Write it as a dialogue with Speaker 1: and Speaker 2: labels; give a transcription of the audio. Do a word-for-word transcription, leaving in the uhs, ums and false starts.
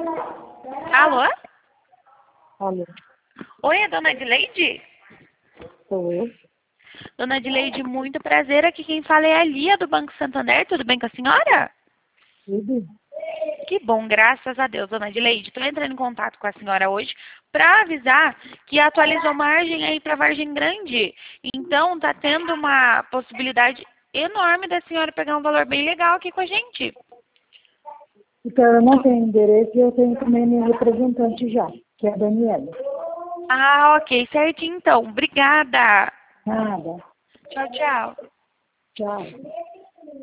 Speaker 1: Alô?
Speaker 2: Alô,
Speaker 1: Oi, é dona Adileide?
Speaker 2: sou eu.
Speaker 1: Dona Adileide, muito prazer. Aqui quem fala é a Lia do Banco Santander. Tudo bem com a senhora?
Speaker 2: Tudo?
Speaker 1: Que bom, graças a Deus, dona Adileide. Estou entrando em contato com a senhora hoje para avisar que atualizou margem aí para Vargem Grande. Então, está tendo uma possibilidade enorme da senhora pegar um valor bem legal aqui com a gente.
Speaker 2: Então, eu não tenho endereço e eu tenho também minha representante já, que é a Daniela.
Speaker 1: Ah, ok, certinho então. Obrigada.
Speaker 2: Nada.
Speaker 1: Tchau, tchau.
Speaker 2: Tchau.